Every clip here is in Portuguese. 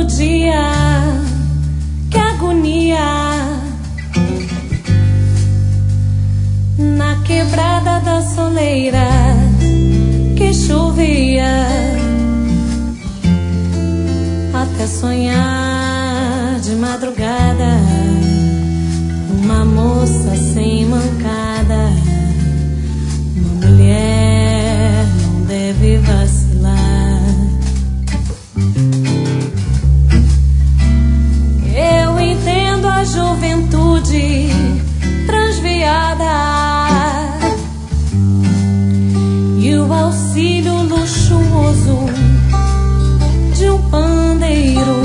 dia, que agonia. Na quebrada da soleira que chovia, até sonhar de madrugada uma moça sem mancada. Uma mulher não deve vacilar. Eu entendo a juventude transviada e o auxílio luxuoso de um pandeiro,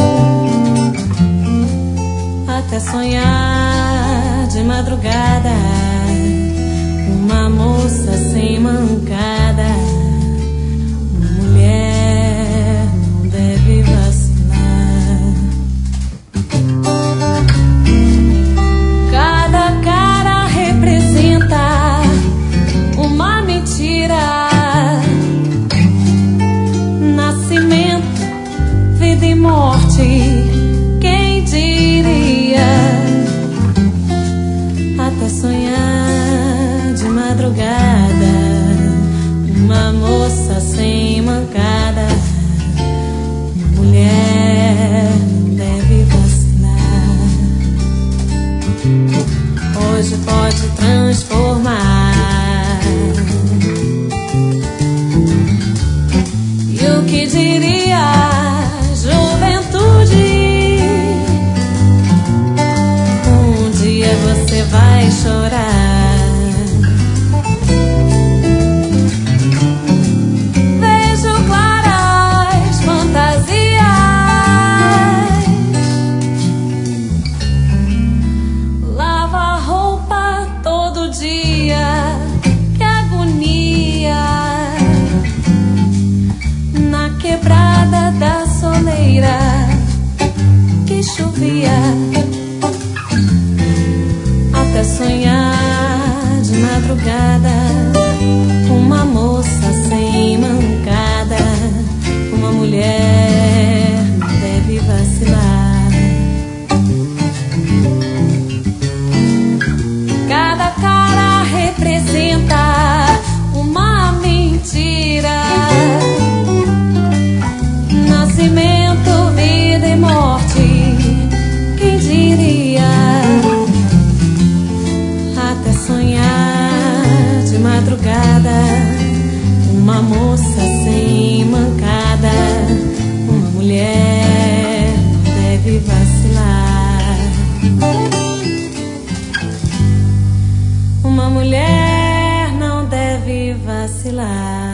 até sonhar de madrugada uma moça sem mancada. Uma mulher não deve vacilar. Cada cara representa uma mentira. Nascimento, vida e morte, quem diria? Até sonhar de madrugada uma moça sem mancada. Uma mulher não deve vacilar. Hoje pode transformar. E o que diria juventude? Um dia você vai chorar. Vejo claras fantasias, lava roupa todo dia, que agonia. Na quebrada da soleira que chovia, até sonhar de madrugada uma moça sem mancada. Uma mulher não deve vacilar. Cada cara representa uma mentira. Nascimento, vida e morte, quem diria? Até sonhar de madrugada uma moça sem mancada. Uma mulher não deve vacilar. Uma mulher não deve vacilar.